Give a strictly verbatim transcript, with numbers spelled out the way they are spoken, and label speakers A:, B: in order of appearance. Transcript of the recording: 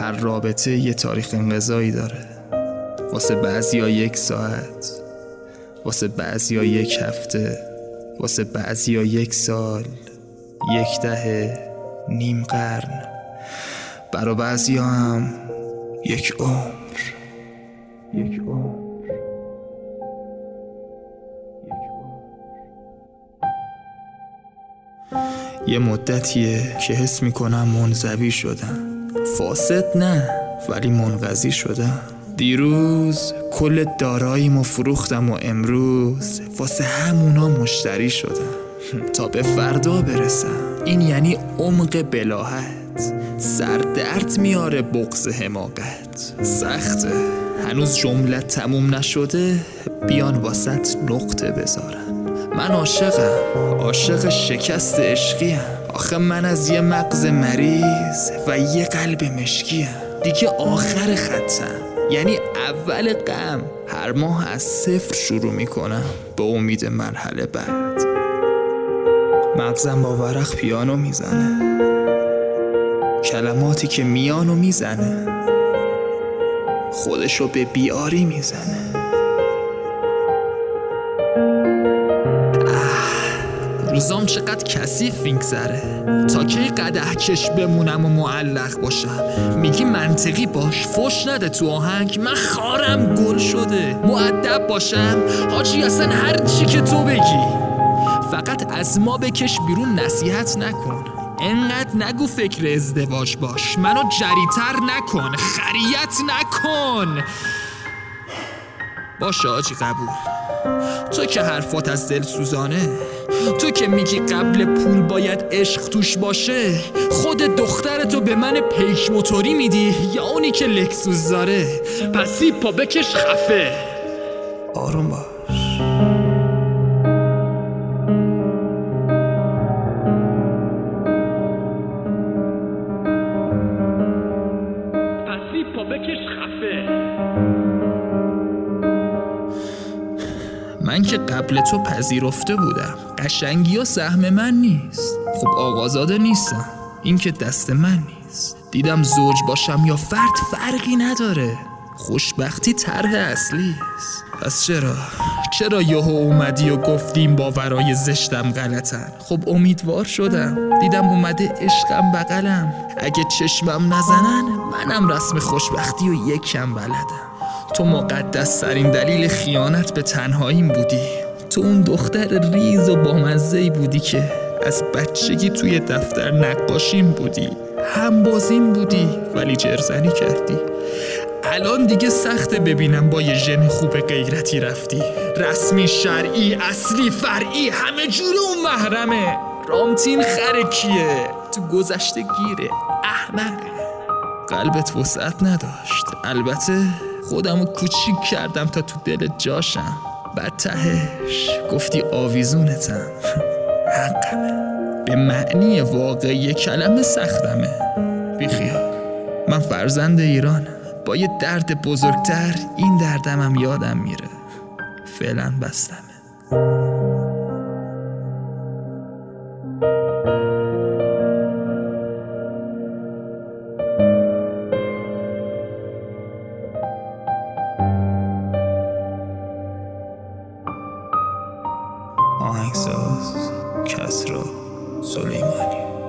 A: هر رابطه یه تاریخ انقضایی داره. واسه بعضیا یک ساعت، واسه بعضیا یک هفته، واسه بعضیا یک سال، یک دهه، نیم قرن، برا بعضیا هم یک عمر. یک عمر. یه مدتیه که حس میکنم منزوی شدم. فاسد نه، ولی منقضی شدم. دیروز کل داراییمو فروختم و امروز واسه همونا مشتری شدم تا به فردا برسم. این یعنی عمق بلاهت، سردرد میاره بغض حماقت. سخته، هنوز جمله تموم نشده بیان واسط نقطه بذارن. من عاشقم، عاشق شکست عشقیم. آخه من از یه مغز مریض و یه قلب مشکیم. دیگه آخر خطم، یعنی اول غم. هر ماه از صفر شروع میکنم به امید مرحله بعد. مغزم با ورق پیانو میزنه، کلماتی که میانو میزنه خودشو به بیاری میزنه. روزام چقدر کثیف میگذره. تا کی قدح کش بمونم و معلق باشم؟ میگی منطقی باش، فوش نده تو آهنگ. من خارم گل شده، مؤدب باشم حاجی، اصلا هر چی که تو بگی. فقط از ما بکش بیرون، نصیحت نکن. انقدر نگو فکر ازدواج باش، منو جریتر نکن، خریت نکن. باشه حاجی، قبول. تو که حرفات از دل سوزانه، تو که میگی قبل پول باید عشق توش باشه، خود دخترتو به من پیک موتوری میدی یا اونی که لکسوس داره؟ پسی پا بکش خفه. آروم باش. پسی پا بکش خفه. من که قبل تو پذیرفته بودم قشنگی و سهم من نیست. خب آقازاده نیستم، این که دست من نیست. دیدم زوج باشم یا فرد فرقی نداره، خوشبختی طرح اصلی است. پس چرا؟ چرا یهو اومدی و گفتیم باورای زشتم غلطن؟ خب امیدوار شدم، دیدم اومده عشقم بغلم. اگه چشمم نزنن منم رسم خوشبختی و یکم بلدم. تو مقدس ترین دلیل خیانت به تنهاییم بودی. تو اون دختر ریز و بامزه‌ای بودی که از بچگی توی دفتر نقاشیم بودی، هم بازیم بودی ولی جرزنی کردی. الان دیگه سخته ببینم با یه ژن خوب غیرتی رفتی. رسمی، شرعی، اصلی، فرعی، همه جور اون محرمه. رامتین خره کیه؟ تو گذشته گیره، احمقه. قلبت وسعت نداشت. البته خودمو کوچیک کردم تا تو دل جاشم. بعد تهش گفتی آویزونتم. حقمه، به معنی واقعی کلمه سختمه. بیخیال، من فرزند ایرانم. با یه درد بزرگتر این دردمم یادم میره. فعلا بستمه. آهنگساز کسرا سلیمانی.